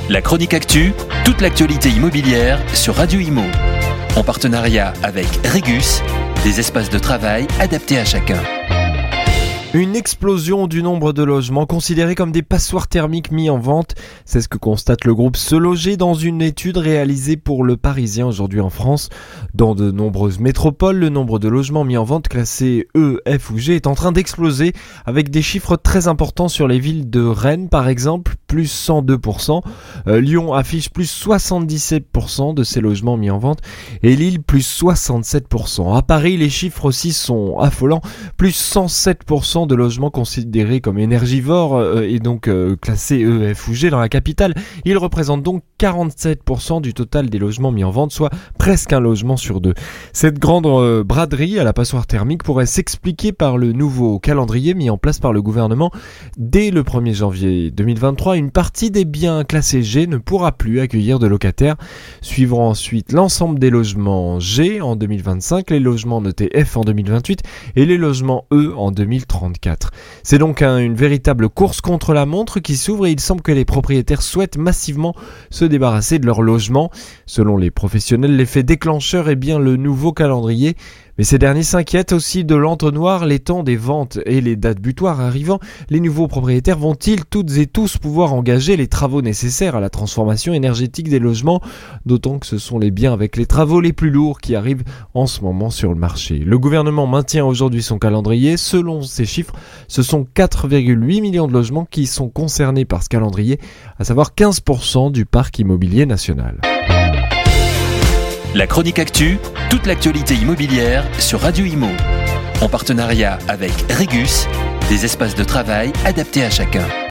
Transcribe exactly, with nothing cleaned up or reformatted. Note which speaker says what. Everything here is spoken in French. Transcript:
Speaker 1: La chronique actu, toute l'actualité immobilière sur Radio Imo. En partenariat avec Regus, des espaces de travail adaptés à chacun.
Speaker 2: Une explosion du nombre de logements considérés comme des passoires thermiques mis en vente. C'est ce que constate le groupe Se Loger dans une étude réalisée pour Le Parisien aujourd'hui en France. Dans de nombreuses métropoles, le nombre de logements mis en vente classés E, F ou G est en train d'exploser avec des chiffres très importants sur les villes de Rennes par exemple, plus cent deux pour cent. Euh, Lyon affiche plus soixante-dix-sept pour cent de ces logements mis en vente et Lille plus soixante-sept pour cent. À Paris, les chiffres aussi sont affolants, plus cent sept pour cent de logements considérés comme énergivores euh, et donc euh, classés E, F ou G dans la capitale. Ils représentent donc quarante-sept pour cent du total des logements mis en vente, soit presque un logement sur deux. Cette grande euh, braderie à la passoire thermique pourrait s'expliquer par le nouveau calendrier mis en place par le gouvernement. Dès le premier janvier deux mille vingt-trois, une partie des biens classés G ne pourra plus accueillir de locataires. Suivront ensuite l'ensemble des logements G en deux mille vingt-cinq, les logements notés F en deux mille vingt-huit et les logements E en deux mille trente-quatre. C'est donc un, une véritable course contre la montre qui s'ouvre et il semble que les propriétaires souhaitent massivement se débarrasser de leur logement. Selon les professionnels, l'effet déclencheur est bien le nouveau calendrier. Mais ces derniers s'inquiètent aussi de l'entonnoir, les temps des ventes et les dates butoirs arrivant. Les nouveaux propriétaires vont-ils toutes et tous pouvoir engager les travaux nécessaires à la transformation énergétique des logements? D'autant que ce sont les biens avec les travaux les plus lourds qui arrivent en ce moment sur le marché. Le gouvernement maintient aujourd'hui son calendrier. Selon ces chiffres, ce sont quatre virgule huit millions de logements qui sont concernés par ce calendrier, à savoir quinze pour cent du parc immobilier national.
Speaker 1: La chronique actu, toute l'actualité immobilière sur Radio Imo. En partenariat avec Regus, des espaces de travail adaptés à chacun.